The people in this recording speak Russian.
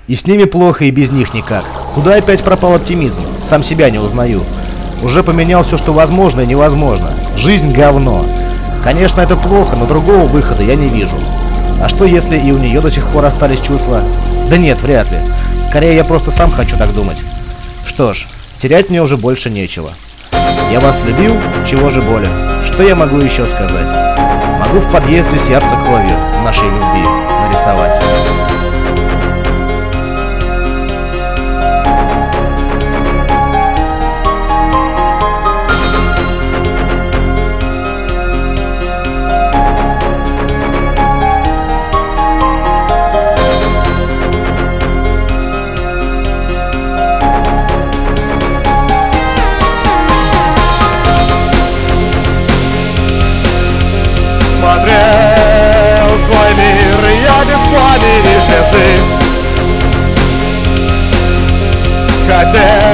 И с ними плохо, и без них никак. Куда опять пропал оптимизм? Сам себя не узнаю. Уже поменял все, что возможно и невозможно. Жизнь говно. Конечно, это плохо, но другого выхода я не вижу. А что, если и у нее до сих пор остались чувства? Да нет, вряд ли. Скорее, я просто сам хочу так думать. Что ж, терять мне уже больше нечего. Я вас любил, чего же более? Что я могу еще сказать? Могу в подъезде сердце кровью нашей любви нарисовать. Смотрел свой мир я без пламени звезды. Хотел